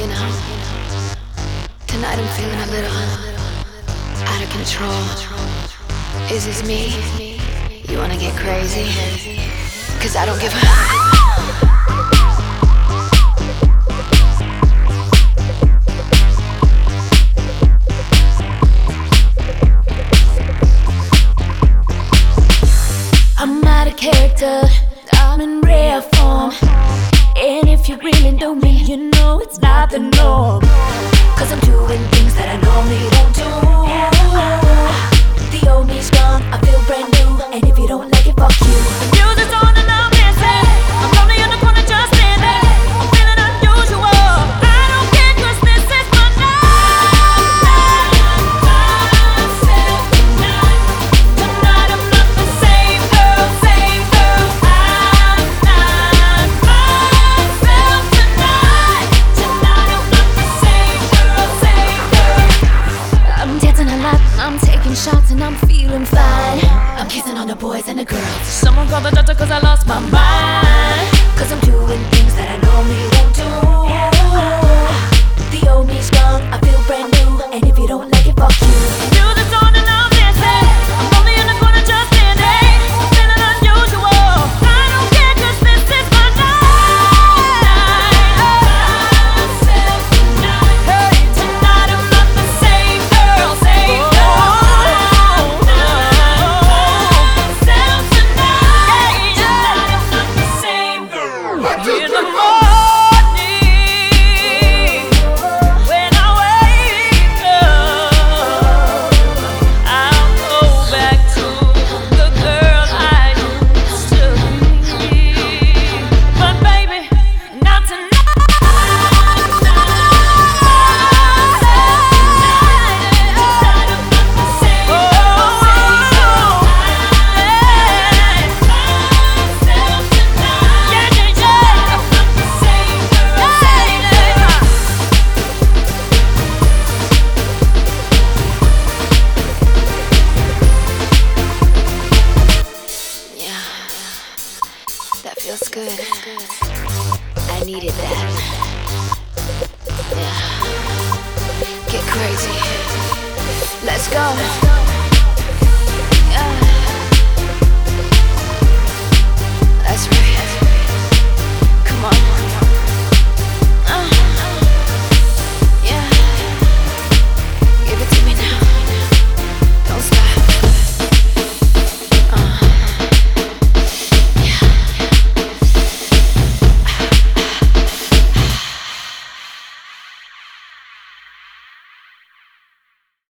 Tonight I'm feeling a little out of control. Is this me? You wanna get crazy? 'Cause I don't give a... I'm out of character, I'm in rare form. And if you really know me, you know it's not the norm. 'Cause I'm doing things that I normally won't do. The old me's gone, I feel brand new. And if you don't like it, fuck you. The music's on and I'm dancing. I'm lonely in the corner just standing. I'm feeling unusual. I don't care 'cause this is my night. Myself tonight. Tonight I'm not the same girl, same girl. I'm not myself tonight. Tonight I'm not the same girl, same girl. I'm dancing a lot, I'm taking shots and I'm feeling fine. I'm kissing on the boys and the girls. Someone call the doctor 'cause I lost my mind. 'Cause I'm doing things that I normally won't do. The old me's gone, I feel brand new. And if you don't like it, fuck you. Music's on and I'm dancing. I'm only in the corner just standing. I'm feeling unusual. I don't care 'cause this is my night. Myself tonight. Hey, tonight I'm not the same girl, same girl. Myself tonight. Tonight I'm not the same girl. In the morning, when I wake up, I'll go back to the girl I used to be. But baby, not tonight. Yeah, that feels good. I needed that. Yeah, get crazy. Let's go.